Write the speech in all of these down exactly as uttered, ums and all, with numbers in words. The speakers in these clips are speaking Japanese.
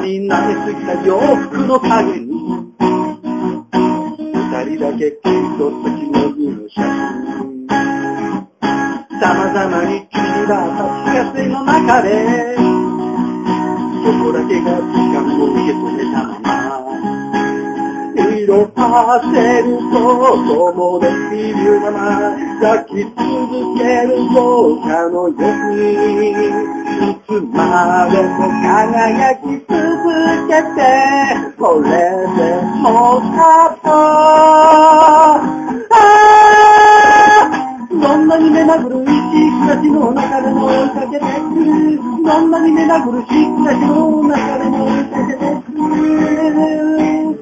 に舐めすぎた洋服の影に二人だけ切り取った記念の写真。様々に気になった地下水の中でここだけが時間を受け止めたまま色あせるともでビルまま咲き続ける廊下のようにいつまでも輝き続けてこれでもかとどんなに目まぐるしい暮らしの中でも追いかけてくるどんなに目まぐるしい暮らしの中でも追いかけてくる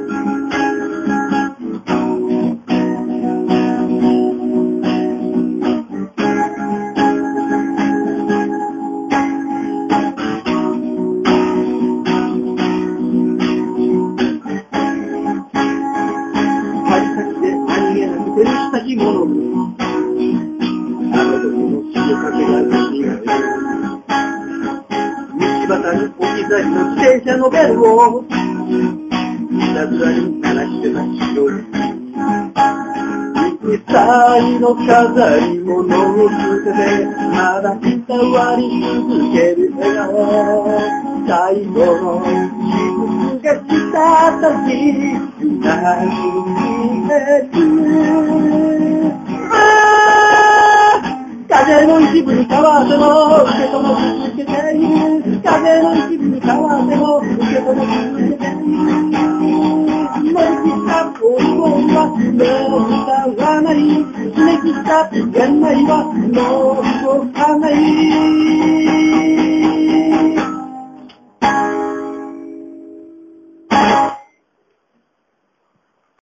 針先で何気なく照りした着物にあの時の潮かけが違う道端に置き去りの自転車のベルをいたずらに鳴らしてた白い一切の飾り物を捨ててまだいたわり続ける笑顔最後の雫がした時泣いてる風の一部に変わっても受け止め続けている風の一部に変わっても受け止め続けている乗り切った恋恋はもう伝わない締め切った恋愛はもう動かない